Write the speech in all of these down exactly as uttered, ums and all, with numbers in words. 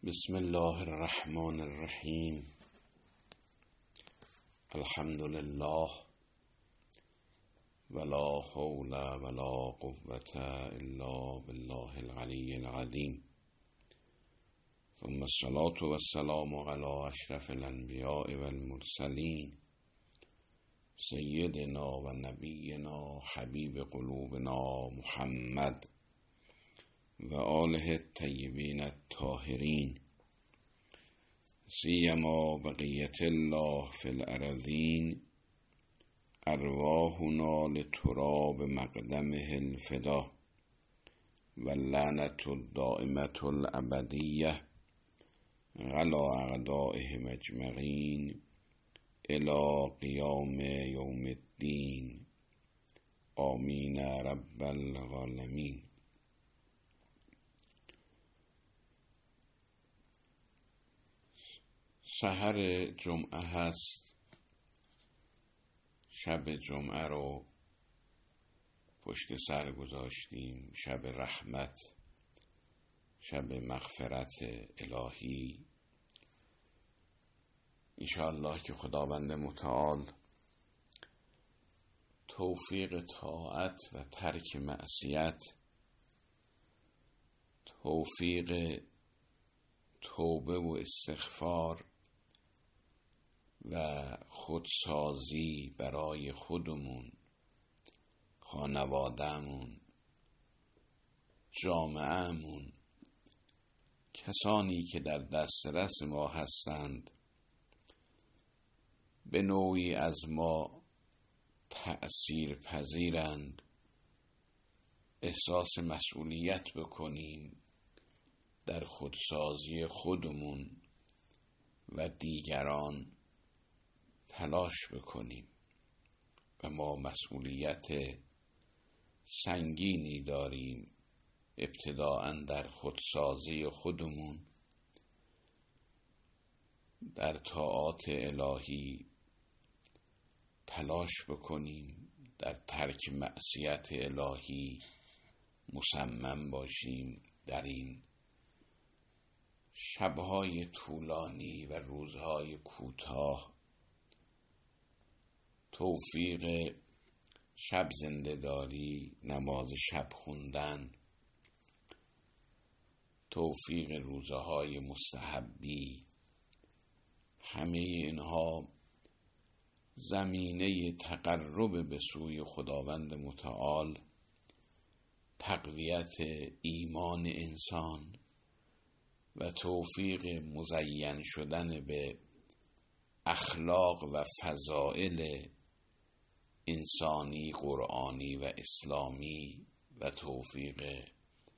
بسم الله الرحمن الرحیم. الحمد لله ولا حول ولا قوة الا بالله العلی العظیم، ثم الصلاة والسلام على اشرف الانبیاء والمرسلین سیدنا و نبینا حبیب قلوبنا محمد و آله الطیبین الطاهرین، سیما بقیت الله فی الارضین، ارواحنا لتراب مقدمه الفدا و لعنة الدائمة الابدیه علی اعدائهم اجمعین الی قیام یوم الدین، آمین رب العالمین. سحر جمعه هست. شب جمعه رو پشت سر گذاشتیم، شب رحمت، شب مغفرت الهی. انشاءالله که خداوند متعال توفیق طاعت و ترک معصیت، توفیق توبه و استغفار و خودسازی برای خودمون، خانواده‌مون، جامعه‌مون، کسانی که در دسترس ما هستند، به نوعی از ما تأثیر پذیرند، احساس مسئولیت بکنیم در خودسازی خودمون و دیگران تلاش بکنیم و ما مسئولیت سنگینی داریم. ابتداءً در خودسازی خودمون، در طاعات الهی تلاش بکنیم، در ترک معصیت الهی مصمم باشیم. در این شبهای طولانی و روزهای کوتاه توفیق شب زنده‌داری، نماز شب خوندن، توفیق روزهای مستحبی، همه اینها زمینه تقرب به سوی خداوند متعال، تقویت ایمان انسان و توفیق مزین شدن به اخلاق و فضائل انسانی، قرآنی و اسلامی و توفیق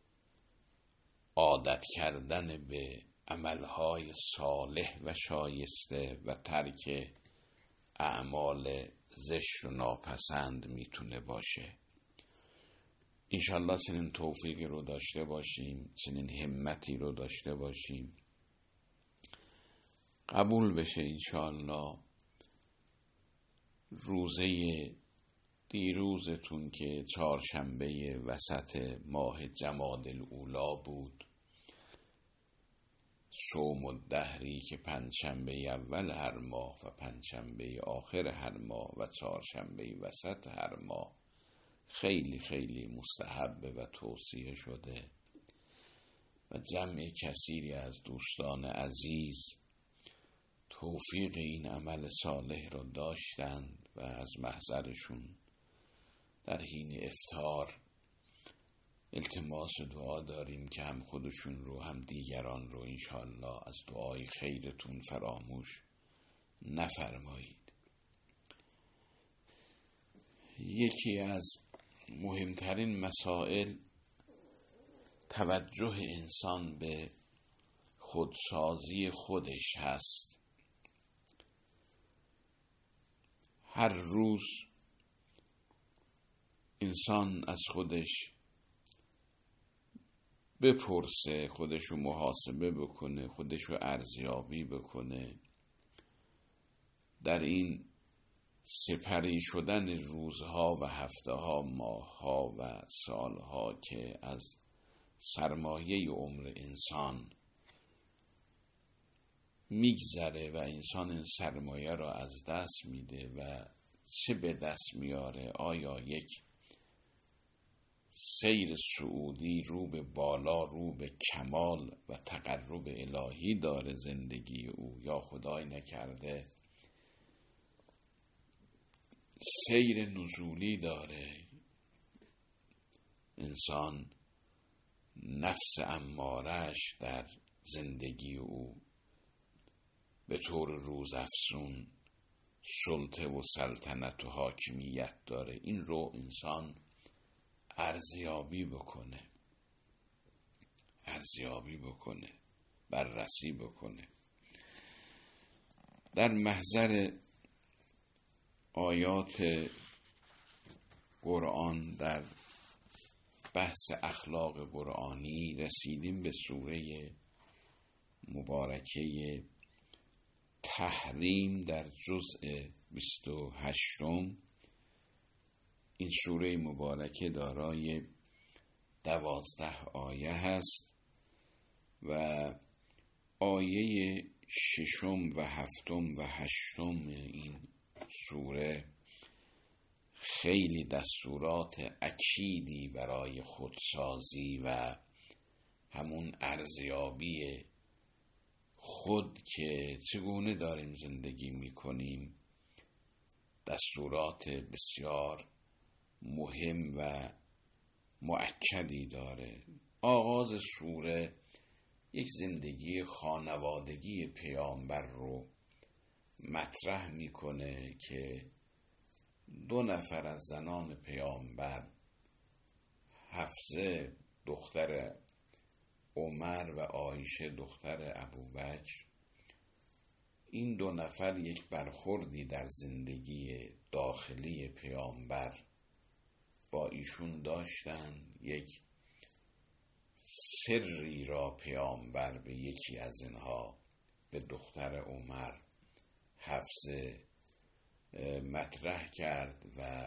عادت کردن به عملهای صالح و شایسته و ترک اعمال زشت و ناپسند میتونه باشه. انشالله چنین توفیقی رو داشته باشیم، چنین همتی رو داشته باشیم، قبول بشه انشالله. روزه دیروزتون که چهارشنبه وسط ماه جمادی الاولی بود، صوم الدهری که پنجشنبه اول هر ماه و پنجشنبه آخر هر ماه و چهارشنبه وسط هر ماه خیلی خیلی مستحب و توصیه شده و جمع کثیری از دوستان عزیز توفیق این عمل صالح رو داشتند و از محضرشون در حین افطار التماس دعا داریم که هم خودشون رو هم دیگران رو انشاءالله از دعای خیرتون فراموش نفرمایید. یکی از مهمترین مسائل توجه انسان به خودسازی خودش هست. هر روز انسان از خودش بپرسه، خودش رو محاسبه بکنه، خودش رو ارزیابی بکنه. در این سپری شدن روزها و هفته‌ها، ماه‌ها و سالها که از سرمایه عمر انسان میگذره و انسان این سرمایه را از دست میده و چه به دست میاره؟ آیا یک سیر صعودی رو به بالا، رو به کمال و تقرب الهی داره زندگی او، یا خدای نکرده سیر نزولی داره؟ انسان نفس امارش در زندگی او به طور روزافزون سلطه و سلطنت و حاکمیت داره. این رو انسان ارزیابی بکنه ارزیابی بکنه بررسی بکنه. در محضر آیات قرآن در بحث اخلاق قرآنی رسیدیم به سوره مبارکه تحریم در جزء بیست و هشتم. این سوره مبارکه دارای دوازده آیه هست و آیه ششم و هفتم و هشتم این سوره خیلی دستورات اکیدی برای خودسازی و همون ارزیابی خود که چگونه داریم زندگی میکنیم دستورات بسیار مهم و مؤکدی داره. آغاز سوره یک زندگی خانوادگی پیامبر رو مطرح میکنه که دو نفر از زنان پیامبر، حفصه دختر عمر و عایشه دختر ابوبکر، این دو نفر یک برخوردی در زندگی داخلی پیامبر با ایشون داشتن. یک سری را پیامبر به یکی از اینها، به دختر عمر حفصه، مطرح کرد و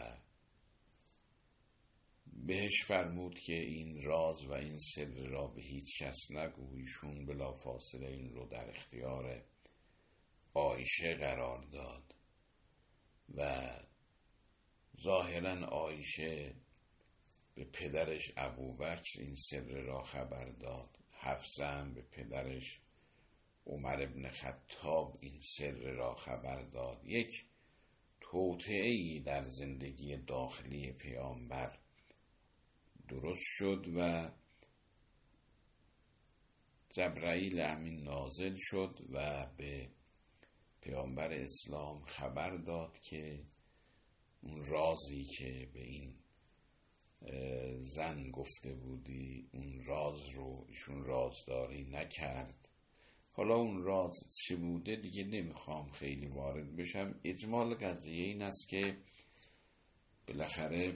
بهش فرمود که این راز و این سر را به هیچ کس نگو. ایشون بلافاصله این رو در اختیار عایشه قرار داد و ظاهراً عایشه به پدرش ابوبکر این سر را خبر داد، حفصه هم به پدرش عمر ابن خطاب این سر را خبر داد. یک توطئه‌ای در زندگی داخلی پیامبر درست شد و جبرائیل امین نازل شد و به پیامبر اسلام خبر داد که اون رازی که به این زن گفته بودی، اون راز رو ایشون رازداری نکرد. حالا اون راز چی بوده دیگه نمیخوام خیلی وارد بشم. اجمال قضیه این است که بالاخره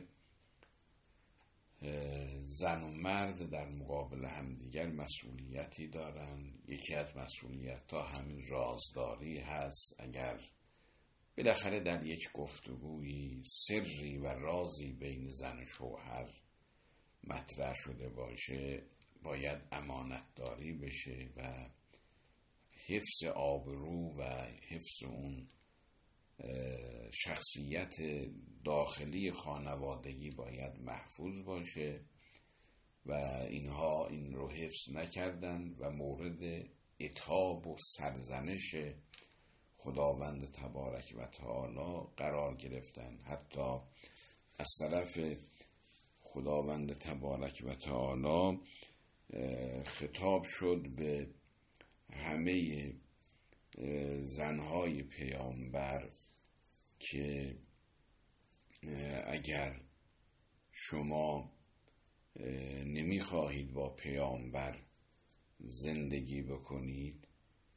زن و مرد در مقابل همدیگر مسئولیتی دارن. یکی از مسئولیت ها همین رازداری هست. اگر بالاخره در یک گفتگویی سری و رازی بین زن و شوهر مطرح شده باشه باید امانتداری بشه و حفظ آبرو و حفظ اون شخصیت داخلی خانوادگی باید محفوظ باشه و اینها این رو حفظ نکردن و مورد عتاب و سرزنش خداوند تبارک و تعالی قرار گرفتن. حتی از طرف خداوند تبارک و تعالی خطاب شد به همه زنهای پیامبر که اگر شما نمیخواهید با پیامبر زندگی بکنید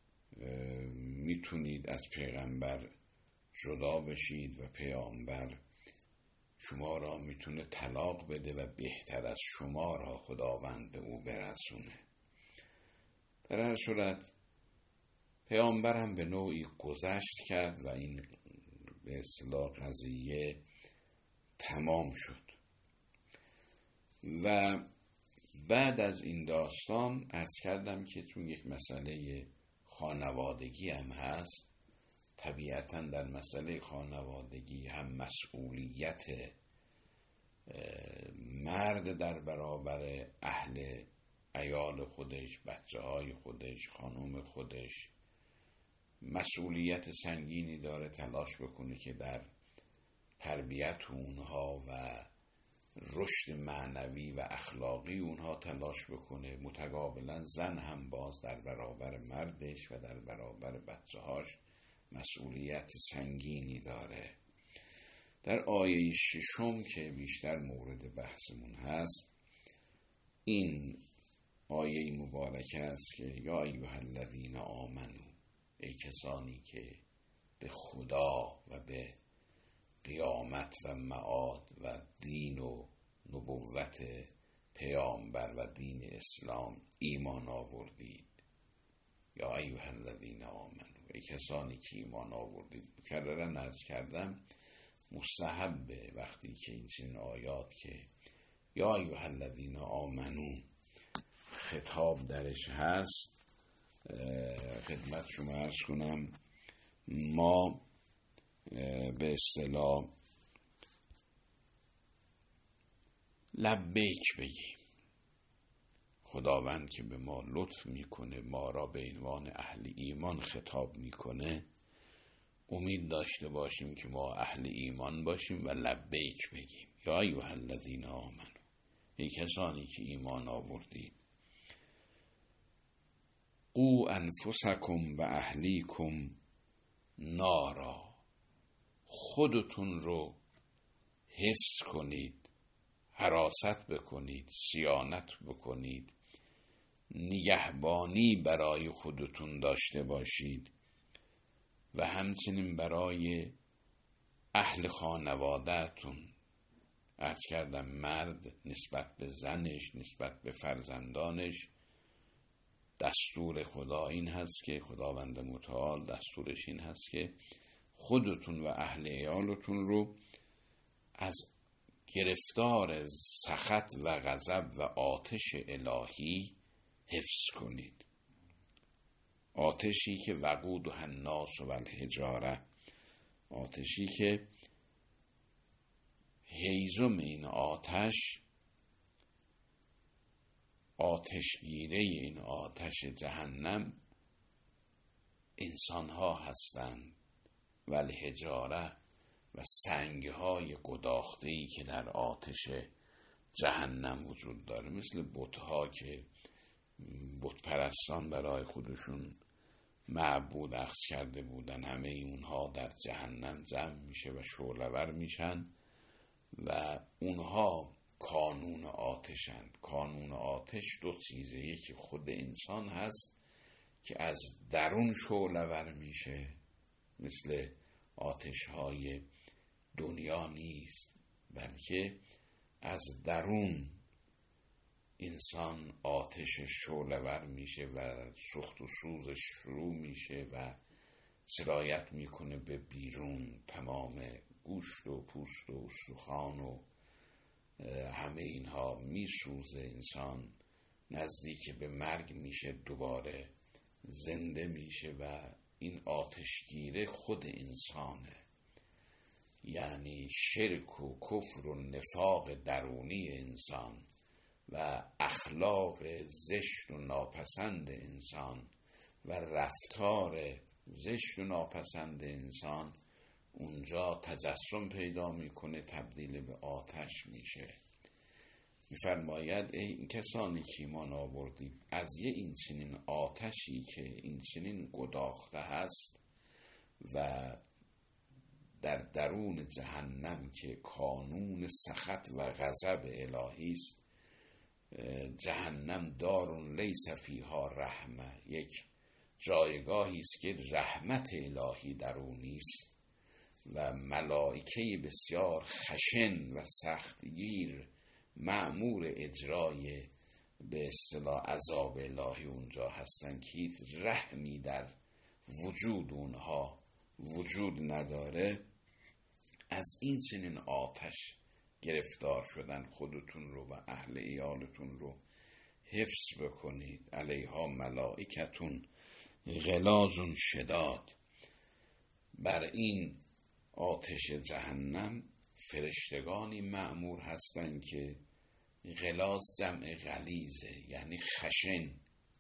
میتونید از پیغمبر جدا بشید و پیامبر شما را میتونه طلاق بده و بهتر از شما را خداوند به او برسونه. در هر صورت پیامبر هم به نوعی گذشت کرد و این به اصطلاح قضیه تمام شد. و بعد از این داستان عرض کردم که چون یک مسئله خانوادگی هم هست، طبیعتاً در مسئله خانوادگی هم مسئولیت مرد در برابر اهل عیال خودش، بچه های خودش، خانم خودش مسئولیت سنگینی داره، تلاش بکنه که در تربیت اونها و رشد معنوی و اخلاقی اونها تلاش بکنه. متقابلا زن هم باز در برابر مردش و در برابر بچه هاش مسئولیت سنگینی داره. در آیه ششم که بیشتر مورد بحثمون هست، این آیه مبارکه است که یا ایها الذین آمنو، ای کسانی که به خدا و به قیامت و معاد و دین و نبوت پیامبر و دین اسلام ایمان آوردید. یا ایها الذین آمنو، ای کسانی که ایمان آوردید. مکررن عرض کردم مستحبه وقتی که این چنین آیات که یا ایها الذین آمنو خطاب درش هست، خدمت شما عرض کنم ما به اصطلاح لبیک بگیم. خداوند که به ما لطف میکنه، ما را به عنوان اهل ایمان خطاب میکنه، امید داشته باشیم که ما اهل ایمان باشیم و لبیک بگیم. یا ایها الذین آمنو، ای کسانی که ایمان آوردید. قو انفسکم و اهلیکم نارا، خودتون رو حفظ کنید، حراست بکنید، صیانت بکنید، نگهبانی برای خودتون داشته باشید و همچنین برای اهل خانواده‌تون. عرض کردم مرد نسبت به زنش، نسبت به فرزندانش، دستور خدا این هست که خداوند متعال دستورش این هست که خودتون و اهل عیالتون رو از گرفتار سخط و غضب و آتش الهی حفظ کنید. آتشی که وقود و الناس و الحجاره، آتشی که هیزم این آتش، آتشگیره این آتش جهنم انسانها هستند و الحجاره و سنگهای گداخته‌ای که در آتش جهنم وجود داره، مثل بت‌ها که بت پرستان برای خودشون معبود اخذ کرده بودن، همه اونها در جهنم جمع میشه و شعله‌ور میشن و اونها کانون آتشند. کانون آتش دو چیزه، یکی خود انسان هست که از درون شعله‌ور میشه، مثل آتش‌های دنیا نیست، بلکه از درون انسان آتش شعله‌ور میشه و سوخت و سوزش شروع میشه و سرایت میکنه به بیرون. تمام گوشت و پوست و استخوان و همه اینها میسوزه. انسان نزدیک به مرگ میشه، دوباره زنده میشه و این آتشگیره خود انسانه. یعنی شرک و کفر و نفاق درونی انسان و اخلاق زشت و ناپسند انسان و رفتار زشت و ناپسند انسان اونجا تجسم پیدا میکنه، تبدیل به آتش میشه. میفرماید ای کسانی که ایمان آوردید، از یه این چنین آتشی که این چنین گداخته هست و در درون جهنم که کانون سخط و غضب الهی است. جهنم دارون لیس فیها رحمه، یک جایگاهی است که رحمت الهی در اون نیست و ملائکه بسیار خشن و سختگیر مأمور اجرای به اصطلاح عذاب الهی اونجا هستن که هیچ رحمی در وجود اونها وجود نداره. از این چنین آتش گرفتار شدن خودتون رو و اهل عیالتون رو حفظ بکنید. علیها ملائکتون غلاظ شداد. بر این آتش جهنم فرشتگانی مأمور هستند که غلاظ جمع غلیظه، یعنی خشن.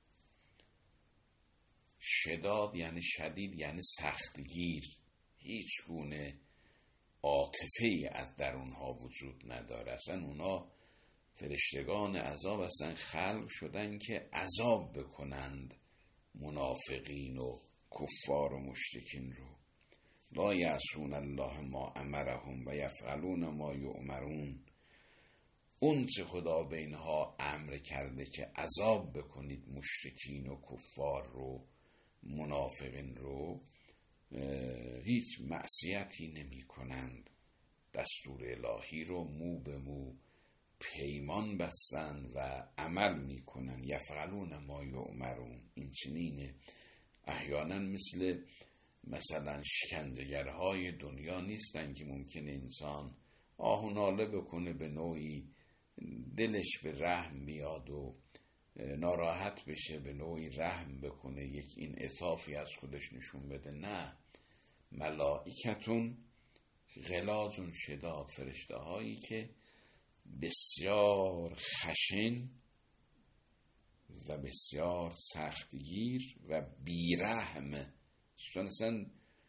شداد یعنی شدید، یعنی سختگیر. هیچ گونه عاطفه‌ای از در اونها وجود نداره. اصلا اونها فرشتگان عذاب هستن، خلق شدن که عذاب بکنند منافقین و کفار و مشرکین رو. لا یعصون الله ما امرهم و یفعلون ما یؤمرون. اون چه خدا به اینها امر کرده که عذاب بکنید مشرکین و کفار رو، منافقین رو، هیچ معصیتی نمی کنند. دستور الهی رو مو به مو پیمان بستند و عمل می کنند. یفعلون ما یؤمرون. این چنینه. احیانا مثل مثلا شکنجهگرهای دنیا نیستن که ممکنه انسان آه و ناله بکنه، به نوعی دلش به رحم بیاد و ناراحت بشه، به نوعی رحم بکنه، یک این عطافی از خودش نشون بده. نه، ملائکتون غلاظ شداد، فرشته هایی که بسیار خشن و بسیار سختگیر و بیرحم. چون اصلا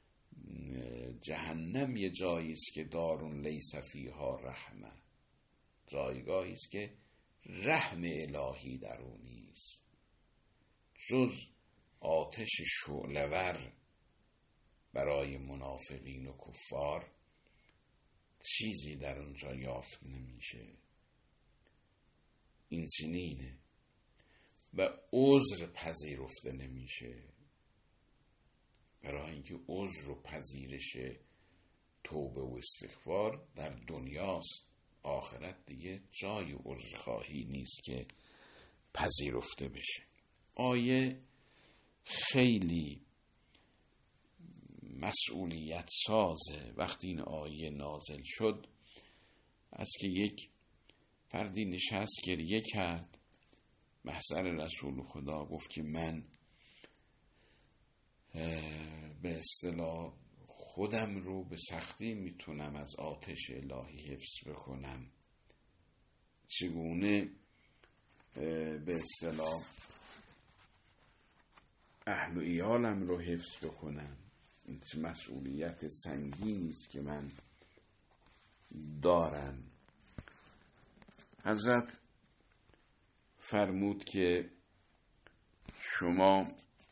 جهنم یه جایی است که دارون لیس فیها رحمه، جایگاهی است که رحم الهی در اون نیست، جز آتش شعله‌ور برای منافقین و کفار چیزی در اونجا یافت نمیشه. این چنینه. و عذر پذیرفته نمیشه، برای اینکه عذر و پذیرش توبه و استغفار در دنیاست. آخرت دیگه جای عذرخواهی نیست که پذیرفته بشه. آیه خیلی مسئولیت سازه. وقتی این آیه نازل شد، از که یک فردی نشست گریه کرد، محضر رسول خدا گفت که من به اصطلاح خودم رو به سختی میتونم از آتش الهی حفظ بکنم، چگونه به اصطلاح اهل و ایالم رو حفظ بکنم. این چه مسئولیت سنگینی است که من دارم. حضرت فرمود که شما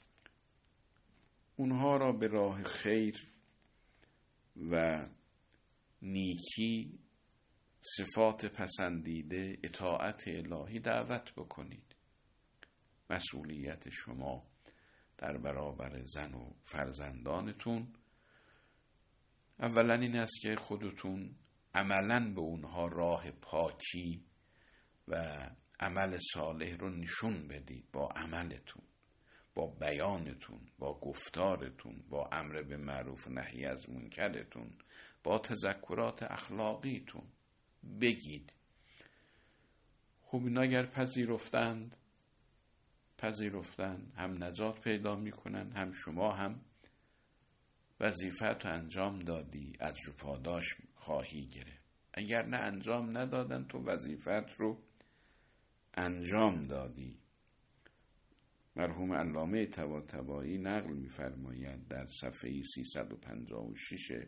اونها را به راه خیر و نیکی، صفات پسندیده، اطاعت الهی دعوت بکنید. مسئولیت شما در برابر زن و فرزندانتون اولا این است که خودتون عملاً به اونها راه پاکی و عمل صالح رو نشون بدید، با عملتون، با بیانتون، با گفتارتون، با امر به معروف و نهی از منکرتون، با تذکرات اخلاقیتون بگید. خب اینا اگر پذیرفتند پذیرفتند هم نجات پیدا میکنن، هم شما هم وظیفت رو انجام دادی، اجر و پاداش خواهی گرفت. اگر نه انجام ندادن، تو وظیفت رو انجام دادی. مرحوم علامه طباطبایی نقل می‌فرماید در صفحه سیصد و پنجاه و شش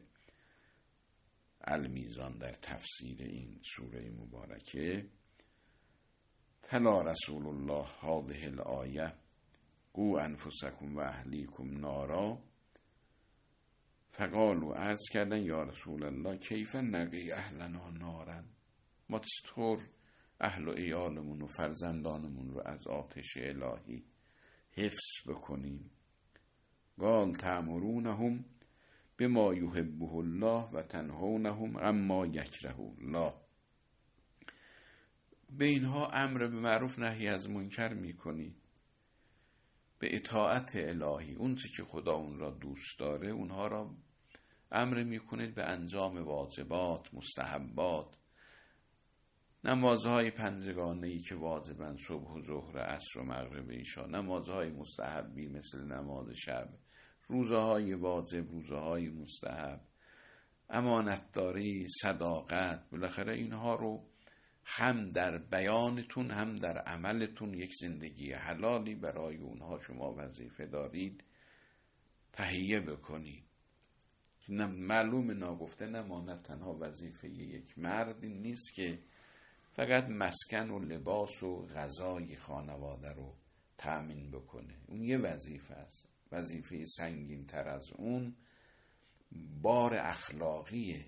المیزان در تفسیر این سوره مبارکه: تلا رسول الله هذه الآیه قو انفسکم و اهلیکم نارا فقالوا، عرض کردن یا رسول الله کیف نقی اهلنا نارا، ما چطور اهل و عیالمون و فرزندانمون رو از آتش الهی حفظ بکنیم؟ قال تأمرونهم بما یحبه الله و تنهونهم عما یکره الله. به اینها امر به معروف نهی از منکر میکنید، به اطاعت الهی، اون چیزی که خدا اون را دوست داره اونها را امر میکنید به انجام واجبات، مستحبات، نمازهای پنجگانه‌ای که واجبن، صبح و ظهر، عصر و مغرب، عشا، نمازهای مستحبی مثل نماز شب، روزهای واجب، روزهای مستحب، امانتداری، صداقت، بالاخره اینها رو هم در بیانتون هم در عملتون یک زندگی حلالی برای اونها شما وظیفه دارید تهیه بکنید. نه معلوم ناگفته نماند تنها وظیفه یک مرد این نیست که فقط مسکن و لباس و غذای خانواده رو تأمین بکنه، اون یه وظیفه است. وظیفه سنگین تر از اون بار اخلاقی،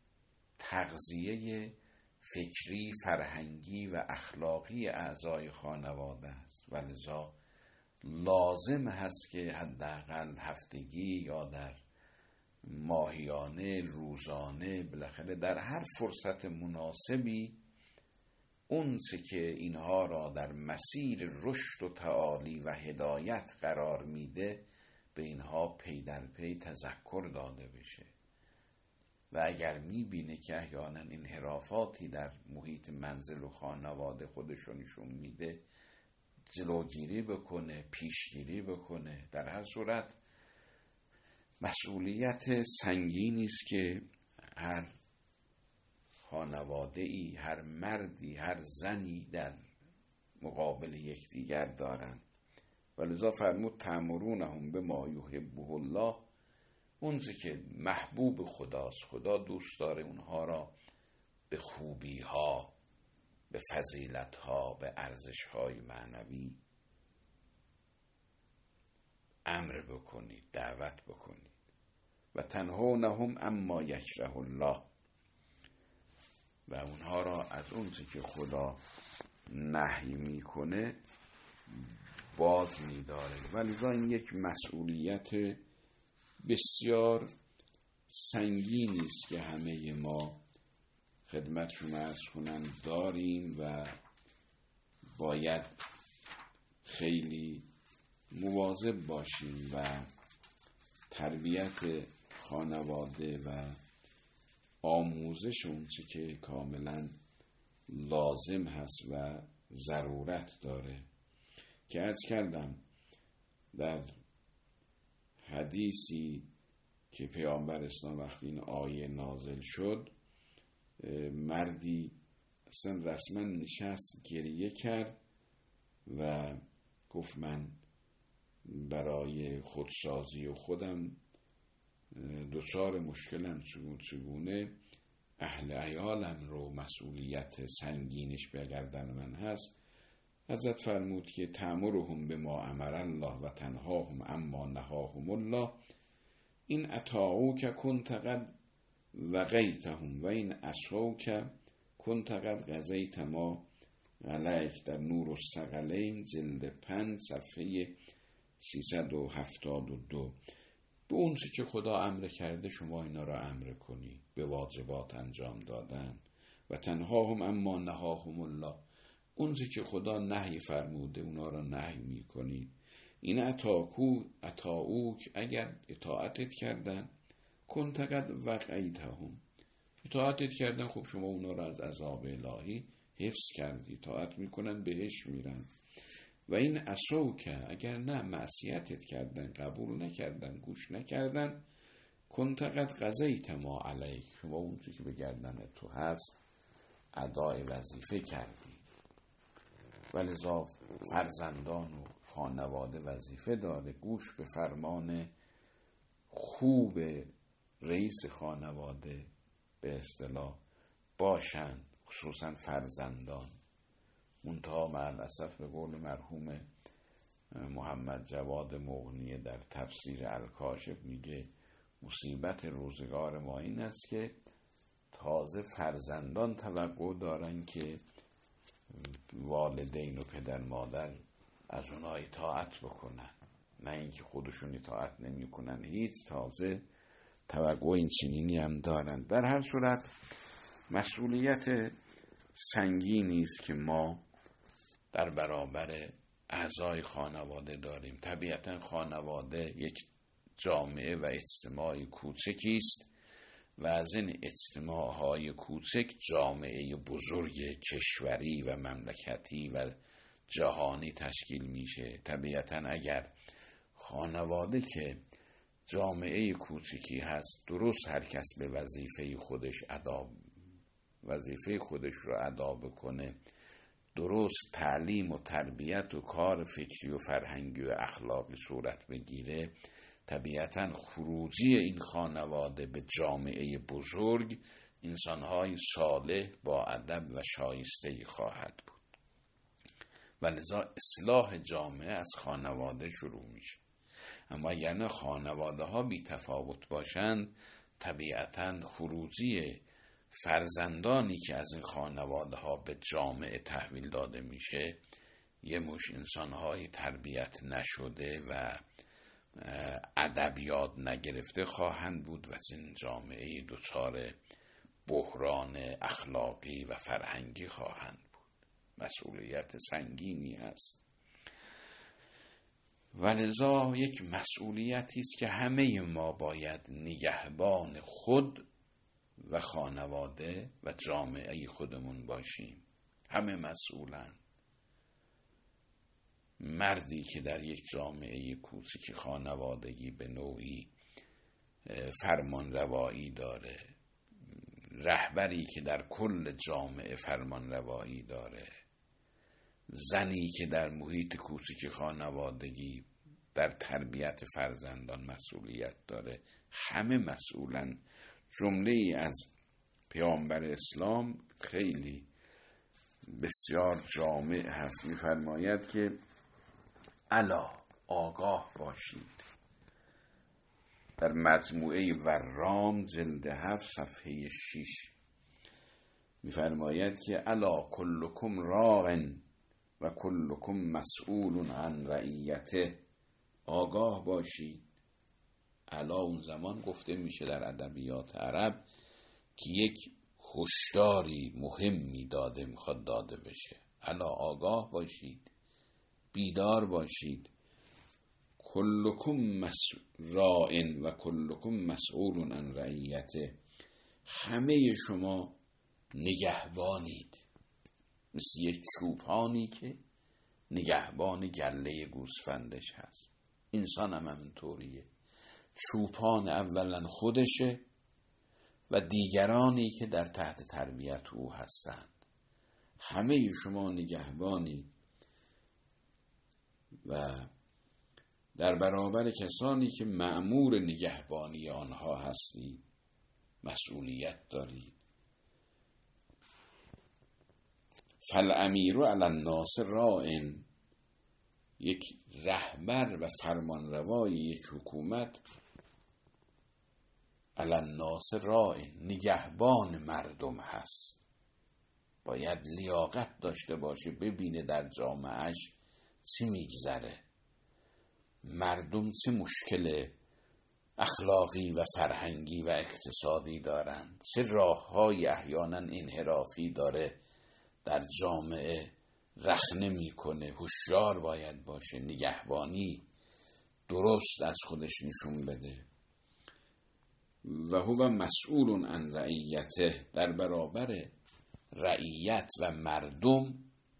تغذیه فکری، فرهنگی و اخلاقی اعضای خانواده است. ولذا لازم هست که حداقل هفتگی یا در ماهیانه، روزانه، بالاخره در هر فرصت مناسبی اون چه که اینها را در مسیر رشد و تعالی و هدایت قرار میده به اینها پی در پی تذکر داده بشه و اگر میبینه که احیانا انحرافاتی در محیط منزل و خانواده خودشونشون میده جلوگیری بکنه، پیشگیری بکنه. در هر صورت مسئولیت سنگینی است که هر خانواده ای، هر مردی، هر زنی در مقابل یکدیگر دارن. ولذا فرمود تأمرونهم بما یحبه الله، اونچه که محبوب خداست، خدا دوست داره اونها را به خوبی ها، به فضیلت ها، به ارزش های معنوی امر بکنید، دعوت بکنید. و تنهونهم اما یکره الله، و اونها را از اونچه که خدا نهی میکنه باز میداره. ولذا این یک مسئولیت بسیار سنگینی است که همه ما خدمتشون عرض کنم داریم و باید خیلی مواظب باشیم و تربیت خانواده و آموزش اونچه که کاملا لازم هست و ضرورت داره. که عرض کردم در حدیثی که پیامبر اسلام وقتی این آیه نازل شد، مردی اصلا رسما نشست گریه کرد و گفت من برای خودسازی و خودم دچار مشکلم، چگونه اهل عیالم رو مسئولیت سنگینش به گردن من هست. حضرت فرمود که تأمرهم بما امر الله و تنهاهم اما نهاهم الله، این اطاعوک کنت قد وقیتهم و این عصوک کنت قد قضیت ما علیک، در نور الثقلین جلد پنج صفحه سیصد و هفتاد و دو. به اون چی که خدا امر کرده شما اینا را امر کنی، به واجبات انجام دادن. و تنهاهم اما نهاهم الله، اون چی که خدا نهی فرموده اونا را نهی میکنی. این اتاکو اتاوک، اگر اطاعتت کردن، کنت قد وقیتهم، اطاعتت کردن، خب شما اونا را از عذاب الهی حفظ کردی، اطاعت میکنن بهش میرن. و این عصوک، اگر نه معصیتت کردن، قبول نکردن، گوش نکردن، کنت قد قضیت ما علیک، شما اون چیزی که به گردن تو هست ادای وظیفه کردی. ولذا فرزندان و خانواده وظیفه داره گوش به فرمان خوب رئیس خانواده به اصطلاح باشن، خصوصا فرزندان. منتها مع الاسف به قول مرحوم محمد جواد مغنی در تفسیر الکاشف میگه مصیبت روزگار ما این است که تازه فرزندان توقع دارن که والدین و پدر مادر از اونها اطاعت بکنن، نه اینکه خودشون اطاعت نمی کنن هیچ، تازه توقع این چنینی هم دارن. در هر صورت مسئولیت سنگینی است که ما در برابر اعضای خانواده داریم. طبیعتا خانواده یک جامعه و اجتماعی کوچکی است و از این اجتماعهای کوچک جامعه بزرگ کشوری و مملکتی و جهانی تشکیل میشه. طبیعتاً اگر خانواده که جامعه کوچکی هست درست هر کس به وظیفه خودش ادا وظیفه خودش رو ادا بکنه، درست تعلیم و تربیت و کار فکری و فرهنگی و اخلاقی صورت بگیره، طبیعتاً خروجی این خانواده به جامعه بزرگ انسانهای صالح با ادب و شایسته‌ای خواهد بود و لذا اصلاح جامعه از خانواده شروع میشه. اما اگر نه خانواده ها بی تفاوت باشند، طبیعتاً خروجی فرزندانی که از این خانواده ها به جامعه تحویل داده میشه یه مش انسانهای تربیت نشده و ادبیات نگرفته خواهند بود و این جامعه دچار بحران اخلاقی و فرهنگی خواهند بود. مسئولیت سنگینی هست و لذا یک مسئولیتی است که همه ما باید نگهبان خود و خانواده و جامعه خودمون باشیم. همه مسئولن. مردی که در یک جامعه کوچک خانوادگی به نوعی فرمان روایی داره، رهبری که در کل جامعه فرمان روایی داره، زنی که در محیط کوچک خانوادگی در تربیت فرزندان مسئولیت داره، همه مسئولن. جمله ای از پیامبر اسلام خیلی بسیار جامع هست، می‌فرماید که الا آگاه باشید. در مجموعه ورام جلد هفت صفحه شش می‌فرماید که الا کلکم راغ و کلکم مسئول عن رعیته. آگاه باشید. الا اون زمان گفته میشه در ادبیات عرب که یک هشداری مهمی داده میخواد داده بشه. الا آگاه باشید، بیدار باشید. کلکم راعٍ و کلکم مسئول عن رعیته. همه شما نگهبانید، مثل یک چوپانی که نگهبان گله گوسفندش هست. انسان هم همینطوریه. چوپان اولا خودشه و دیگرانی که در تحت تربیت او هستند. همه شما نگهبانید و در برابر کسانی که مأمور نگهبانی آنها هستید مسئولیت دارید. فالامیر علی الناس راع. یک رهبر و فرمانروای یک حکومت علی الناس راع، نگهبان مردم هست. باید لیاقت داشته باشه، ببینه در جامعهش چی میگذره، مردم چه مشکل اخلاقی و فرهنگی و اقتصادی دارن، چه راههای احیانا انحرافی داره در جامعه رخنه میکنه. هوشیار باید باشه، نگهبانی درست از خودش نشون بده. و هو مسئول عن رعیته. در برابر رعیت و مردم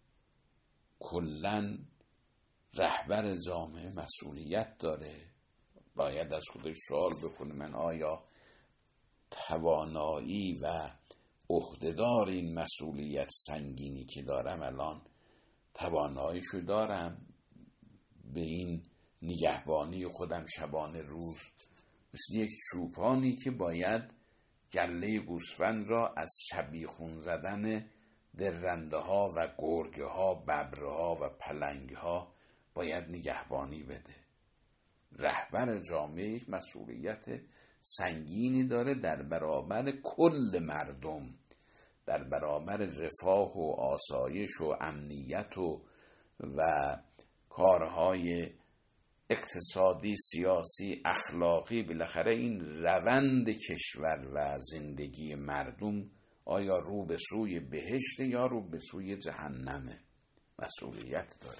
کلن رهبر جامعه مسئولیت داره. باید از خودش سوال بکنه من آیا توانایی و عهدهدار این مسئولیت سنگینی که دارم الان تواناییشو دارم به این نگهبانی خودم شبانه روز، مثل یک چوپانی که باید گله گوسفند را از شبیخون زدن درنده ها و گرگه ها، ببرها و پلنگ ها باید نگهبانی بده. رهبر جامعه مسئولیت سنگینی داره در برابر کل مردم، در برابر رفاه و آسایش و امنیت و و کارهای اقتصادی، سیاسی، اخلاقی. بالاخره این روند کشور و زندگی مردم آیا رو به سوی بهشت یا رو به سوی جهنمه، مسئولیت داره.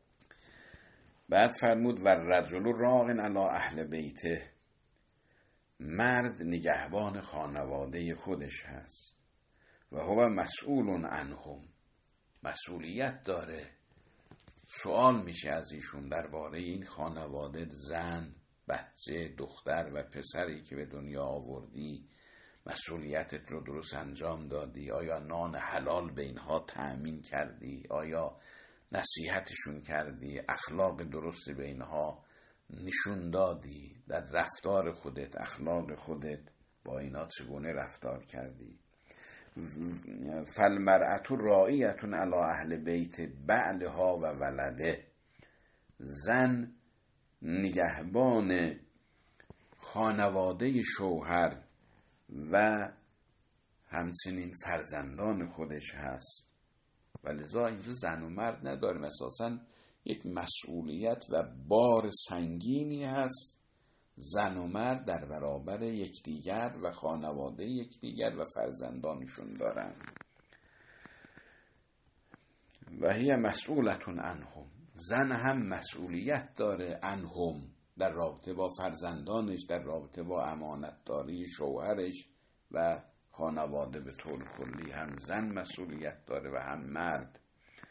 بعد فرمود و الرجل راغ علی اهل بیته. مرد نگهبان خانواده خودش هست و هو مسئول عنهم، مسئولیت داره. سوال میشه از ایشون درباره این خانواده، زن، بچه، دختر و پسری که به دنیا آوردی، مسئولیتت رو درست انجام دادی؟ آیا نان حلال به اینها تأمین کردی؟ آیا نصیحتشون کردی؟ اخلاق درست به اینها نشون دادی؟ در رفتار خودت، اخلاق خودت با اینا چگونه رفتار کردی؟ فالمرأة راعیة علی اهل بیت بعلها و ولده، زن نگهبان خانواده شوهر و همچنین فرزندان خودش هست. و لذا اینجا زن و مرد نداریم، اساساً یک مسئولیت و بار سنگینی هست زن و مرد در برابر یکدیگر و خانواده یکدیگر و فرزندانشون دارن. و هی مسئولتون عنهم، زن هم مسئولیت داره عنهم، در رابطه با فرزندانش، در رابطه با امانتداری شوهرش و خانواده به طور کلی. هم زن مسئولیت داره و هم مرد.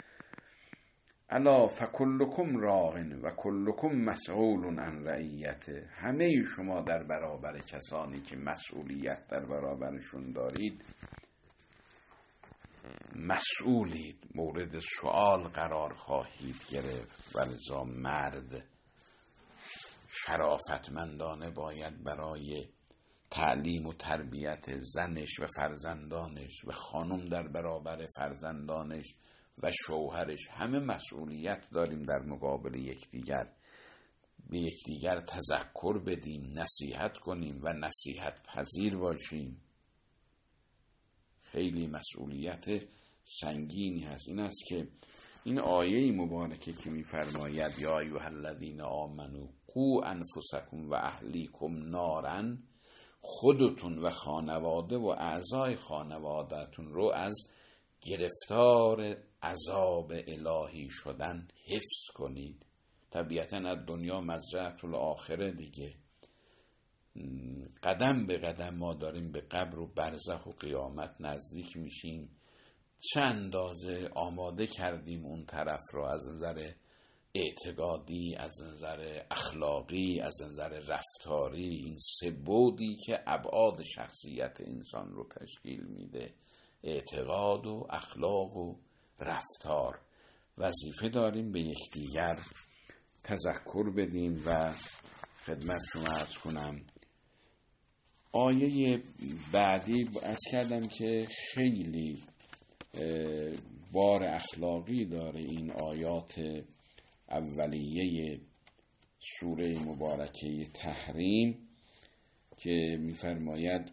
الا فکلکم راع و کلکم مسئول عن رعیته، همه شما در برابر کسانی که مسئولیت در برابرشون دارید مسئولید، مورد سوال قرار خواهید گرفت. ولذا مرد شرافتمندانه باید برای تعلیم و تربیت زنش و فرزندانش و خانم در برابر فرزندانش و شوهرش، همه مسئولیت داریم در مقابل یکدیگر. به یکدیگر تذکر بدیم، نصیحت کنیم و نصیحت پذیر باشیم. خیلی مسئولیت سنگینی هست. این است که این آیه مبارکه که می‌فرماید یا ایها الذین آمنوا قوا انفسکم و اهلیکم نارا، خودتون و خانواده و اعضای خانواده‌تون رو از گرفتار عذاب الهی شدن حفظ کنید. طبیعتاً از دنیا مزرعة الاخره دیگه، قدم به قدم ما داریم به قبر و برزخ و قیامت نزدیک میشیم. چه اندازه آماده کردیم اون طرف رو، از نظر اعتقادی، از نظر اخلاقی، از نظر رفتاری، این سه بعدی که ابعاد شخصیت انسان رو تشکیل میده، اعتقاد و اخلاق و رفتار. وظیفه داریم به یکدیگر تذکر بدیم. و خدمت شما عرض کنم آیه بعدی عرض کردم که خیلی بار اخلاقی داره. این آیات اولیه سوره مبارکه تحریم که می‌فرماید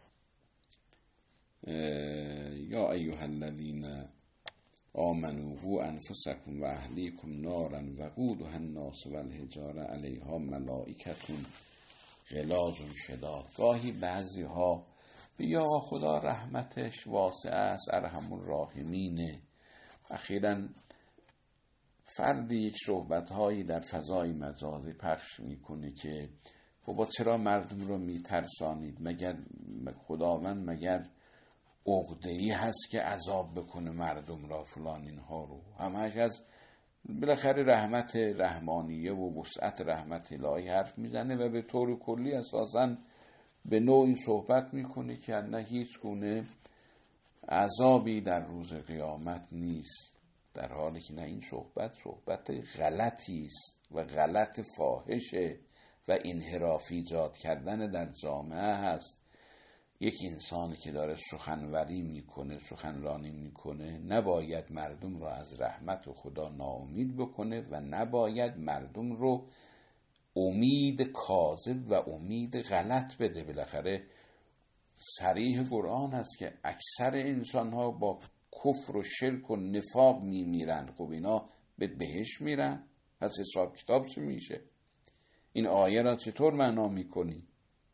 یا ایها الذین آمنوا قوا انفسکم و اهلیکم نارا وقودها الناس والحجاره علیها ملائکة غلاظ شداد. گاهی بعضی ها یا خدا رحمتش واسع است، ارحم الراحمینه. اخیراً فردی یک صحبت‌هایی در فضای مجازی پخش میکنه که خب چرا مردم رو میترسانید؟ مگر خداوند مگر عقده‌ای هست که عذاب بکنه مردم را فلان اینها رو؟ همش از بالاخره رحمت رحمانیه و وسعت رحمت الهی حرف میزنه و به طور کلی اساساً به نوعی صحبت میکنه که نه هیچ گونه عذابی در روز قیامت نیست، در حالی که نه، این صحبت صحبت غلطی است و غلط فاحشه و انحراف ایجاد کردن در جامعه هست. یک انسانی که داره سخنوری میکنه، سخنرانی میکنه، نباید مردم رو از رحمت خدا ناامید بکنه و نباید مردم رو امید کاذب و امید غلط بده. بالاخره صریح قرآن هست که اکثر انسان ها با کفر و شرک و نفاق میمیرن. خب اینا به بهشت میرن؟ پس حساب کتاب چه میشه؟ این آیه را چطور معنا میکنی؟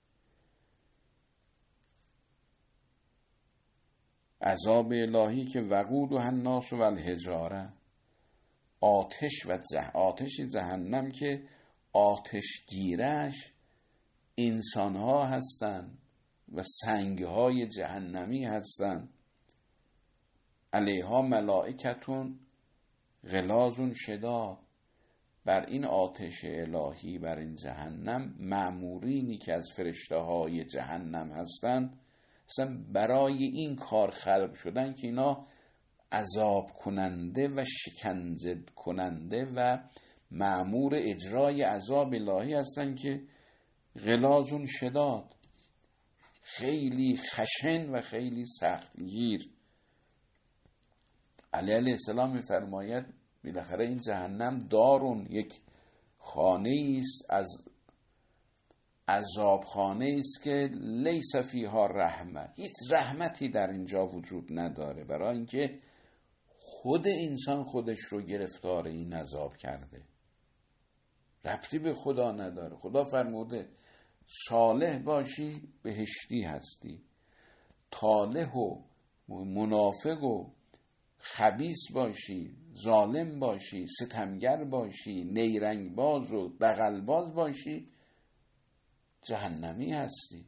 عذاب الهی که وقودها الناس والحجاره، آتش و زه... آتش جهنم که آتش گیرش انسان ها هستن و سنگ های جهنمی هستن. علیها ملائکتون غلاظ شداد، بر این آتش الهی، بر این جهنم، مأمورینی که از فرشته های جهنم هستن، اصلا برای این کار خلق شدن که اینا عذاب کننده و شکنجه کننده و مأمور اجرای عذاب الهی هستن که غلاظ شداد، خیلی خشن و خیلی سختگیر. علی علیه السلام می‌فرماید بالاخره این جهنم دارون، یک خانه است از عذاب خانه است که لیس فیها رحمت، هیچ رحمتی در اینجا وجود نداره، برای اینکه خود انسان خودش رو گرفتار این عذاب کرده، ربطی به خدا نداره. خدا فرموده صالح باشی بهشتی هستی، طالح و منافق و خبیث باشی، ظالم باشی، ستمگر باشی، نیرنگ باز و دغل باز باشی، جهنمی هستی.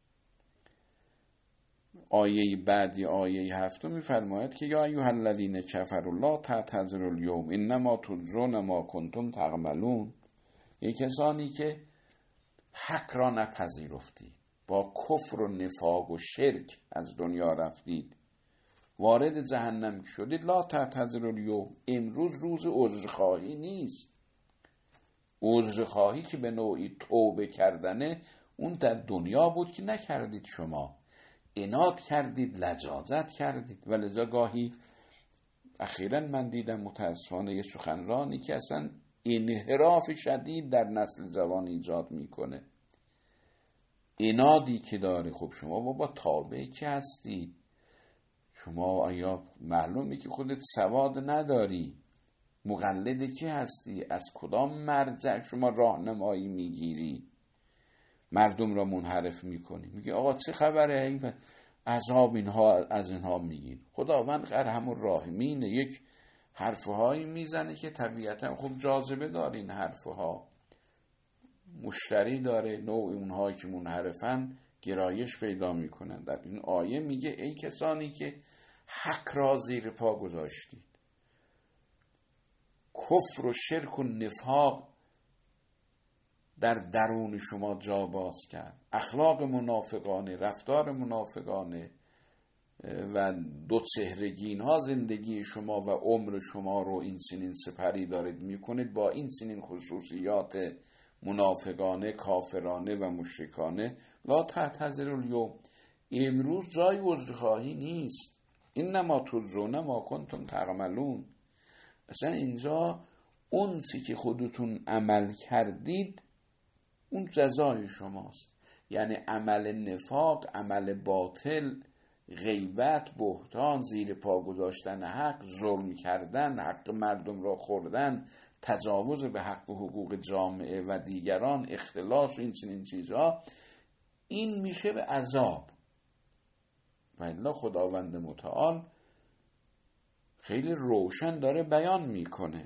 آیه بعدی آیه هفتم میفرماید که یا ایها الذین کفروا لا تعتذروا اليوم انما تجزون ما کنتم تعملون. یک کسانی که حق را نپذیرفتید، با کفر و نفاق و شرک از دنیا رفتید، وارد جهنم شدید، لا تعتذروا اليوم، امروز روز عذرخواهی نیست. عذرخواهی که به نوعی توبه کردنه اون در دنیا بود که نکردید، شما عناد کردید، لجاجت کردید. و لذا گاهی اخیراً من دیدم متاسفانه یه سخنرانی که اصلا انحراف شدید در نسل جوان ایجاد میکنه، عنادی که داره. خب شما بابا تابع که هستید، شما آیا معلومه که خودت سواد نداری، مقلد که هستی، از کدام مرجع شما راهنمایی میگیری، مردم را منحرف میکنی، میگه آقا چه خبره، عذاب اینها از اینها میگیر. خداوند ارحم الراحمینه، یک حرفهایی میزنه که طبیعتا خب جاذبه داره، این حرفها مشتری داره، نوع اونهایی که منحرفن گرایش پیدا میکنن. در این آیه میگه ای کسانی که حق را زیر پا گذاشتید، کفر و شرک و نفاق در درون شما جا باز کرد، اخلاق منافقانه، رفتار منافقانه و دو چهرگی اینها زندگی شما و عمر شما رو این سنین سپری دارید میکنید، با این سنین خصوصیات منافقانه، کافرانه و مشرکانه. لا تعتذروا الیوم، امروز جای عذرخواهی نیست، انما تجزون ما کنتم تعملون. اصلا اینجا اون چی که خودتون عمل کردید اون جزای شماست. یعنی عمل نفاق، عمل باطل، غیبت، بهتان، زیر پا گذاشتن حق، ظلم کردن، حق مردم را خوردن، تجاوز به حق و حقوق جامعه و دیگران، اختلاس و این چنین چیزها، این میشه به عذاب. و الا خداوند متعال خیلی روشن داره بیان میکنه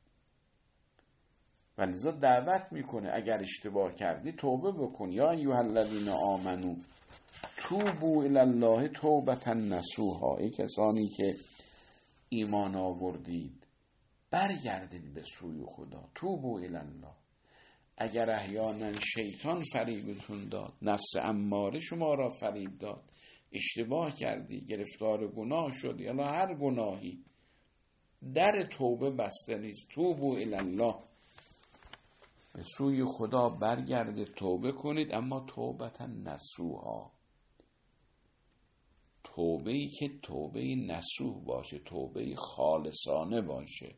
و لذا دعوت میکنه اگر اشتباه کردی توبه بکن. یا ایها الذین آمنو توبوا الی الله توبة نصوحا، ای کسانی که ایمان آوردید برگردید به سوی خدا. توبوا الی الله. اگر احیانا شیطان فریبتون داد، نفس اماره شما را فریب داد، اشتباه کردی، گرفتار گناه شدی، یا هر گناهی، در توبه بسته نیست. توبوا الی الله، به سوی خدا برگردید، توبه کنید، اما توبة نصوحا، توبه‌ای که توبه نصوح باشه، توبه خالصانه باشه،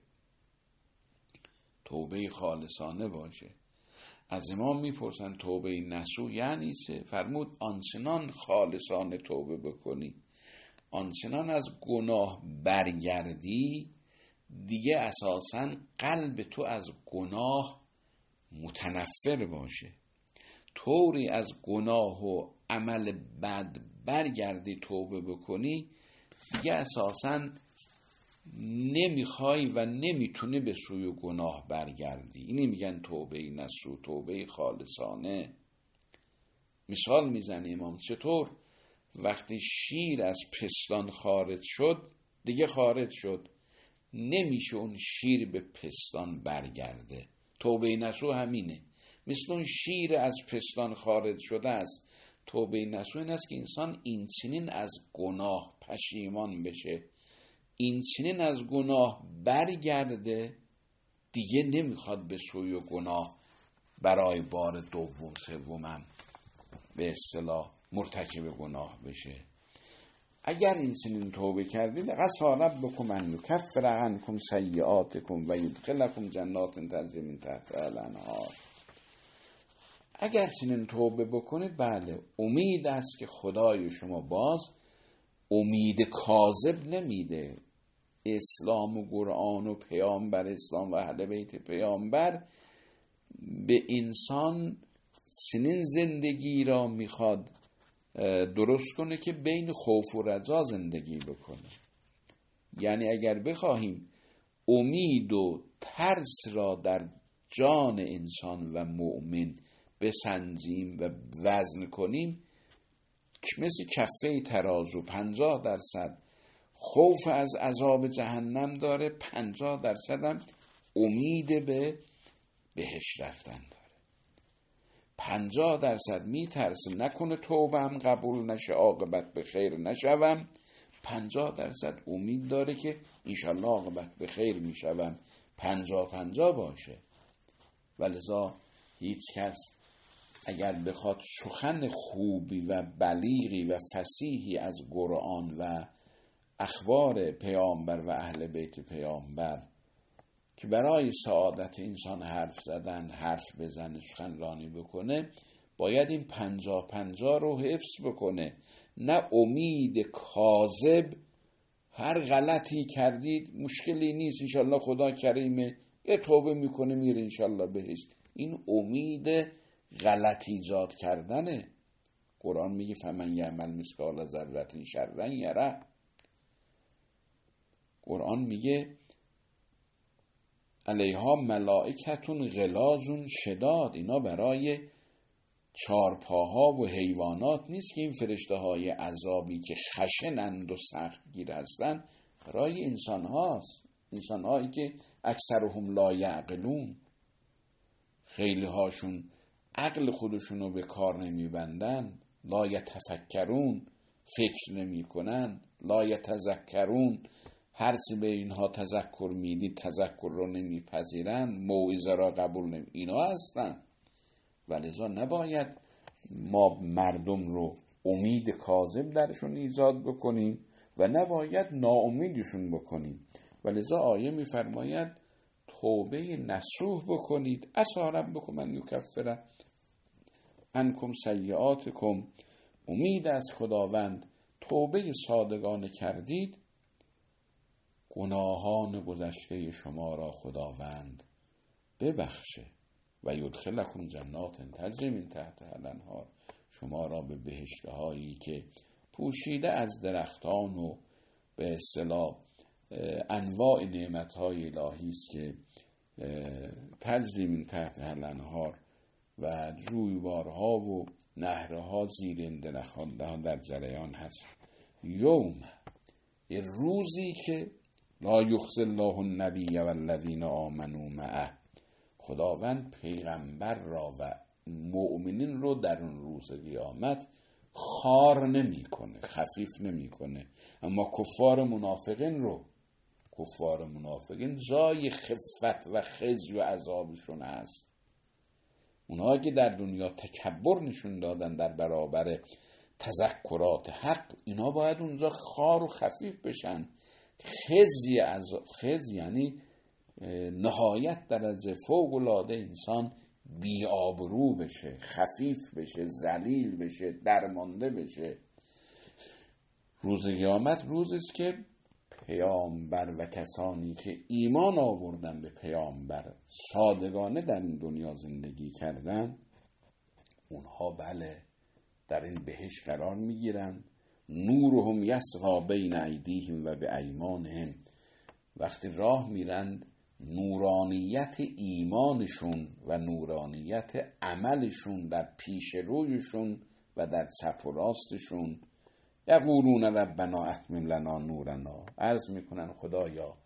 توبه خالصانه باشه. از امام میپرسن توبه نصوح یعنی چه؟ فرمود آنچنان خالصانه توبه بکنی، آنچنان از گناه برگردی دیگه اساساً قلب تو از گناه متنفر باشه، طوری از گناه و عمل بد برگردی توبه بکنی دیگه اساساً نمیخوای و نمیتونی به سوی گناه برگردی. اینی میگن توبه نصوح، توبه خالصانه. مثال میزنه امام، چطور وقتی شیر از پستان خارج شد دیگه خارج شد، نمیشه اون شیر به پستان برگرده. توبه نصوح همینه، مثل اون شیر از پستان خارج شده است. توبه نصوح این است که انسان این چنین از گناه پشیمان بشه، این چنین از گناه برگرده، دیگه نمیخواد به سوی گناه برای بار دوم سومم به اصطلاح مرتکب گناه بشه. اگر این چنین توبه کردید، عسی ربکم ان یکفر عنکم سیئاتکم و یدخلکم جنات تجری من تحتها الانهار. اگر چنین توبه بکنید، بله امید است که خدای شما باز امید کاذب نمیده. اسلام و قرآن و پیامبر اسلام و اهل بیت پیامبر به انسان چنین زندگی را میخواد درست کنه که بین خوف و رجا زندگی بکنه. یعنی اگر بخواهیم امید و ترس را در جان انسان و مؤمن بسنجیم و وزن کنیم، مثل کفه ترازو، پنجاه درصد خوف از عذاب جهنم داره، پنجاه درصد هم امید به بهشت رفتن داره. پنجاه درصد میترسه نکنه توبم قبول نشه، عاقبت به خیر نشوم، پنجاه درصد امید داره که انشالله عاقبت به خیر میشوم. پنجاه پنجاه باشه. ولذا هیچ کس اگر بخواد سخن خوبی و بلیغی و فصیحی از قرآن و اخبار پیامبر و اهل بیت پیامبر که برای سعادت انسان حرف زدن، حرف بزنه، سخنرانی بکنه، باید این پنجاه پنجاه رو حفظ بکنه. نه امید کاذب، هر غلطی کردید مشکلی نیست، انشالله خدا کریمه، یه توبه میکنه میره انشالله بهشت. این امید غلط ایجاد کردنه. قرآن میگه فمن یعمل مثقال ذره شرا یره. قرآن میگه علیها ملائکتون غلاظ شداد. اینا برای چارپاها و حیوانات نیست که این فرشته های عذابی که خشنند و سخت گیر هستن، برای انسان هاست. انسان هایی که اکثرهم لا یعقلون، خیلی هاشون عقل خودشونو به کار نمیبندن، لا یتفکرون، فکر نمی کنن، لا یتذکرون، هرچی به اینها تذکر میدی تذکر رو نمیپذیرن، موعظه را قبول نمی، اینا هستن. ولذا نباید ما مردم رو امید کاذب درشون ایجاد بکنیم و نباید ناامیدشون بکنیم. ولذا آیه میفرماید توبه نصوح بکنید، عسی ربکم ان یکفر عنکم سیئاتکم. امید از خداوند توبه صادقانه کردید، گناهان گذشته شما را خداوند ببخشه و یدخلکم جنات تجری من تحتها الانهار، شما را به بهشت‌هایی که پوشیده از درختان و به اصطلاح انواع نعمت‌های الهی است که تجری من تحتها الانهار و جویبارها و نهرها زیر این درختان در جریان هست. یوم، یه روزی که لا یخزی الله النبی والذین آمنوا معه، خداوند پیغمبر را و مؤمنین رو در اون روز قیامت خار نمی کنه، خفیف نمی کنه. اما کفار منافقین رو، کفار منافقین جای خفت و خزی و عذابشون هست. اونها که در دنیا تکبر نشون دادن در برابر تذکرات حق، اینا باید اونجا خار و خفیف بشن. خزی عذاب، خزی یعنی نهایت درجه فوق العاده انسان بی آبرو بشه، خفیف بشه، ذلیل بشه، درمانده بشه. روز قیامت روزی است که پیامبر و کسانی که ایمان آوردن به پیامبر صادقانه در این دنیا زندگی کردن، اونها بله در این بهشت قرار میگیرن. نورهم یسعی بین ایدیهم و به ایمانهم، وقتی راه میرند نورانیت ایمانشون و نورانیت عملشون در پیش رویشون و در چپ و راستشون یقولون ربنا اتمم لنا نورنا، عرض میکنن خدایا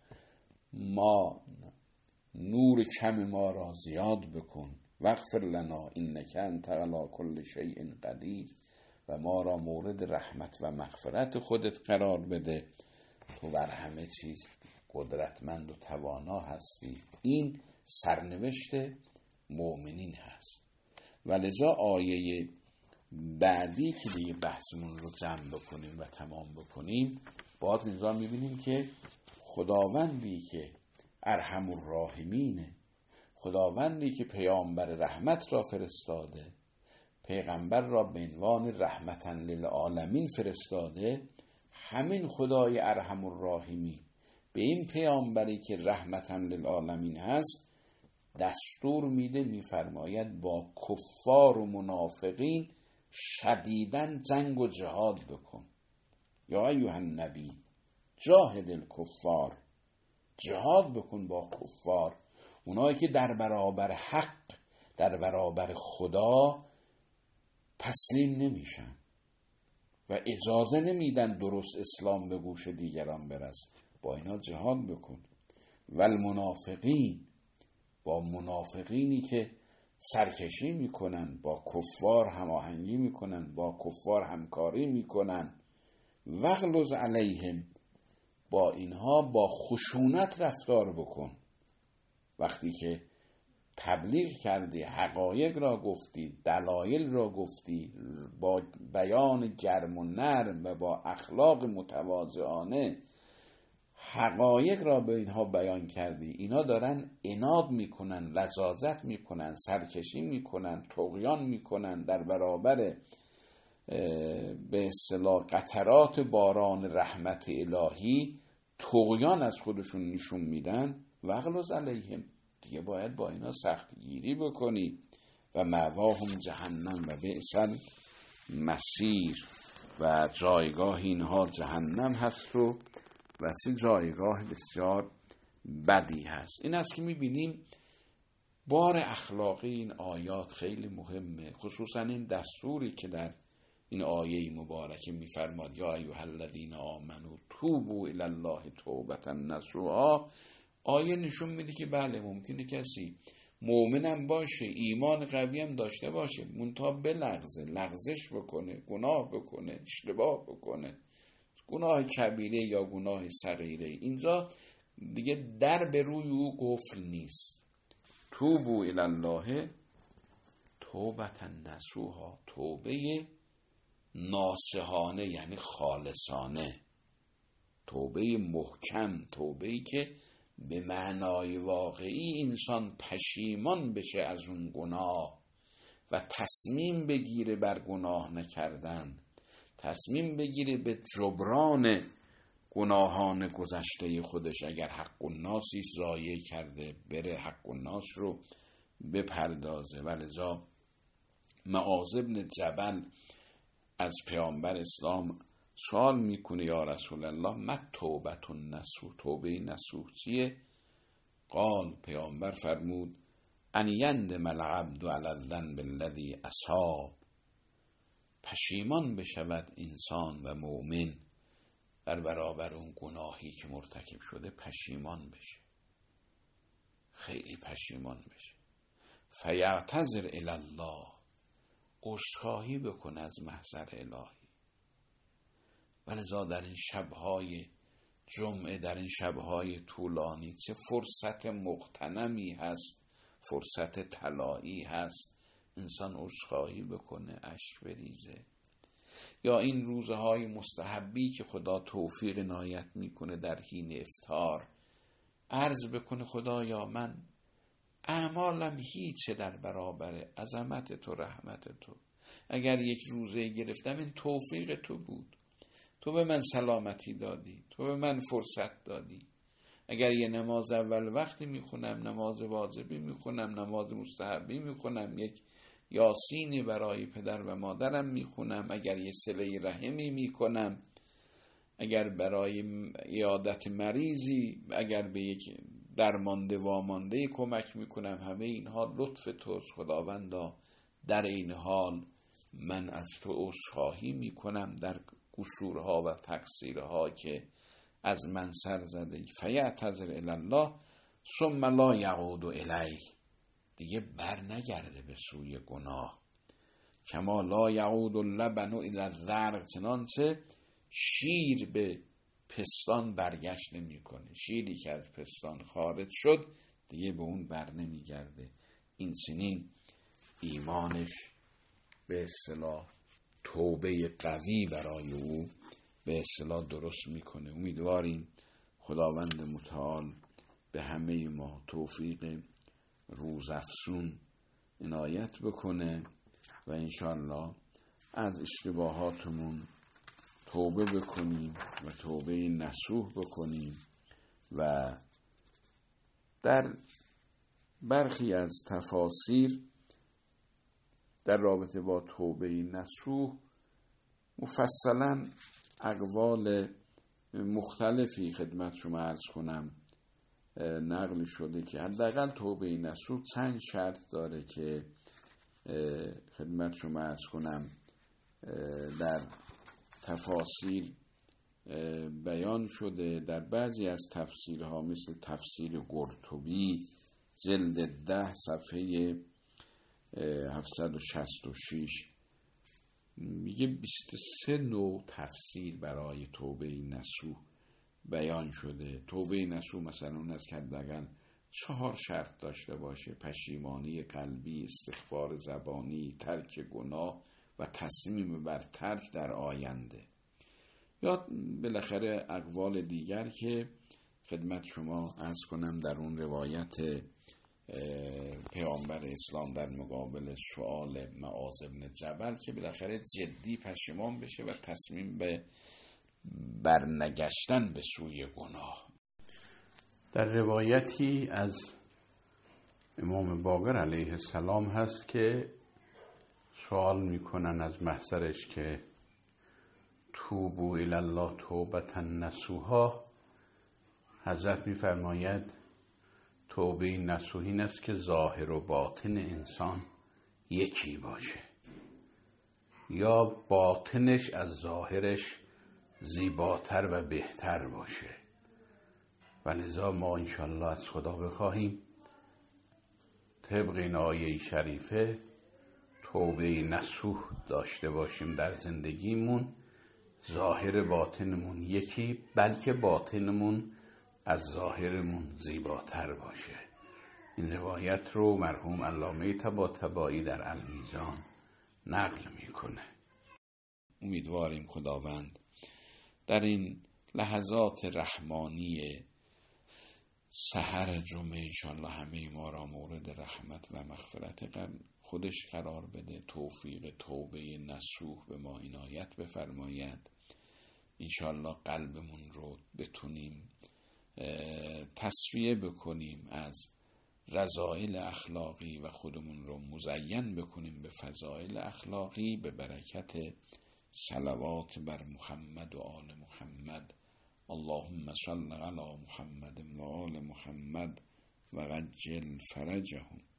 ما نور کم ما را زیاد بکن، واغفر لنا انک انت علی کل شیء قدیر، و ما را مورد رحمت و مغفرت خودت قرار بده، تو بر همه چیز قدرتمند و توانا هستی. این سرنوشت مؤمنین هست. و لذا آیه بعدی که دیگه بحثمون رو جمع بکنیم و تمام بکنیم، باز اینجا میبینیم که خداوندی که ارحم الراحمینه، خداوندی که پیامبر رحمت را فرستاده، پیغمبر را به عنوان رحمتا للعالمین فرستاده، همین خدای ارحم الراحمین به این پیامبری که رحمتا للعالمین هست دستور میده، میفرماید با کفار و منافقین شدیداً جنگ و جهاد بکن. یا ایها النبی جاهد الکفار، جهاد بکن با کفار، اونایی که در برابر حق، در برابر خدا تسلیم نمیشن و اجازه نمیدن درست اسلام به گوش دیگران برسه، با اینا جهاد بکن. و المنافقین، با منافقینی که سرکشی میکنن، با کفار هماهنگی میکنن، با کفار همکاری میکنن، وغلظ علیهم، با اینها با خشونت رفتار بکن. وقتی که تبلیغ کردی، حقایق را گفتی، دلایل را گفتی، با بیان گرم و نرم و با اخلاق متواضعانه حقایق را به اینها بیان کردی، اینا دارن عناد میکنن، لجاجت میکنن، سرکشی میکنن، طغیان میکنن، در برابر به اصطلاح قطرات باران رحمت الهی طغیان از خودشون نشون میدن، وغلظ علیهم، دیگه باید با اینا سخت گیری بکنی. و مأواهم جهنم و بئس المصیر، و جایگاه اینها جهنم هست و واسه جایگاه بسیار بدی هست. این است که میبینیم بار اخلاقی این آیات خیلی مهمه، خصوصا این دستوری که در این آیه مبارکه میفرماد یا ایها الذین آمنوا توبوا الی الله توبة نصوحا. آیه نشون میده که بله ممکنه کسی مؤمنم باشه، ایمان قوی هم داشته باشه، منتها بلغزه، لغزش بکنه، گناه بکنه، اشتباه بکنه، گناه کبیره یا گناه صغیره، اینجا دیگه در به روی او قفل نیست. توبوا الی الله توبة نصوحا، توبه ناصحانه یعنی خالصانه، توبه محکم، توبه‌ای که به معنای واقعی انسان پشیمان بشه از اون گناه و تصمیم بگیره بر گناه نکردن، تصمیم بگیره به جبران گناهان گذشته خودش، اگر حق الناسی ضایع کرده بره حق الناس رو بپردازه. ولذا معاذ بن جبل از پیامبر اسلام سوال میکنه یا رسول الله ما توبة النصوح، توبه نصوح چیه؟ قال، پیامبر فرمود ان یندم العبد علی الذنب الذی اصاب، پشیمان بشود انسان و مؤمن در برابر اون گناهی که مرتکب شده، پشیمان بشه، خیلی پشیمان بشه، فیعتذر الی الله، عذرخواهی بکن از محضر الهی. ولذا در این شبهای جمعه، در این شبهای طولانی چه فرصت مغتنمی هست، فرصت طلایی هست، انسان عذرخواهی بکنه، اشک بریزه. یا این روزهای مستحبی که خدا توفیق عنایت میکنه در حین افطار، عرض بکنه خدایا من اعمالم هیچه در برابر عظمت تو، رحمت تو، اگر یک روزه گرفتم این توفیق تو بود، تو به من سلامتی دادی، تو به من فرصت دادی. اگر یه نماز اول وقتی میخونم، نماز واجبی میخونم، نماز مستحبی میخونم، یک یاسینی برای پدر و مادرم میخونم، اگر یه صله رحمی میکنم، اگر برای عیادت مریضی، اگر به یک درمانده وامانده کمک میکنم، همه اینها لطف توست خداوندا. در این حال من از تو عذرخواهی میکنم در قصورها و تقصیرها که از من سر زده. فیعتذر الی الله ثم لا یعود الیه، دیگه بر نگرده به سوی گناه. کما لا یعود اللبن الی الضرع، چنانچه شیر به پستان برگشت نمیکنه. شیری که از پستان خارج شد دیگه به اون بر نمیگرده. این سنین ایمانش به اصطلاح توبه قوی برای او به اصطلاح درست میکنه. امیدواریم خداوند متعال به همه ما توفیق روزافزون عنایت بکنه و انشالله از اشتباهاتمون توبه بکنیم و توبه نصوح بکنیم و در برخی از تفاسیر در رابطه با توبه نصوح مفصلا اقوال مختلفی خدمت شما عرض کنم نقل شده که حداقل توبه نصوح چند شرط داره که خدمت شما عرض کنم در تفاسیر بیان شده. در بعضی از تفسیرها مثل تفسیر قرطبی جلد ده صفحه هفتصد و شصت و شش میگه بیست و سه نوع تفسیر برای توبه نصوح بیان شده. توبه نصوح مثلا اون است که حداقل چهار شرط داشته باشه: پشیمانی قلبی، استغفار زبانی، ترک گناه و تصمیم بر ترک در آینده. یا بالاخره اقوال دیگر که خدمت شما عرض کنم در اون روایت پیامبر اسلام در مقابل سؤال معاذ بن جبل که بالاخره جدی پشیمان بشه و تصمیم به برنگشتن به سوی گناه. در روایتی از امام باقر علیه السلام هست که سوال میکنن از محضرش که توبوا الی الله توبة نصوحا. حضرت میفرماید توبه نصوح این است که ظاهر و باطن انسان یکی باشه یا باطنش از ظاهرش زیباتر و بهتر باشه. و لذا ما انشالله از خدا بخواهیم طبق این آیه شریفه توبه نصوح داشته باشیم در زندگیمون، ظاهر باطنمون یکی، بلکه باطنمون از ظاهرمون زیباتر باشه. این روایت رو مرحوم علامه طباطبایی در المیزان نقل میکنه. امیدواریم خداوند در این لحظات رحمانی سحر جمعه انشالله همه ما را مورد رحمت و مغفرت خودش قرار بده، توفیق توبه نصوح به ما عنایت بفرماید. انشالله قلبمون رو بتونیم تصفیه بکنیم از رذائل اخلاقی و خودمون رو مزین بکنیم به فضائل اخلاقی به برکت صلوات بر محمد و آل محمد. اللهم صل علی محمد و آل محمد و عجل فرجهم.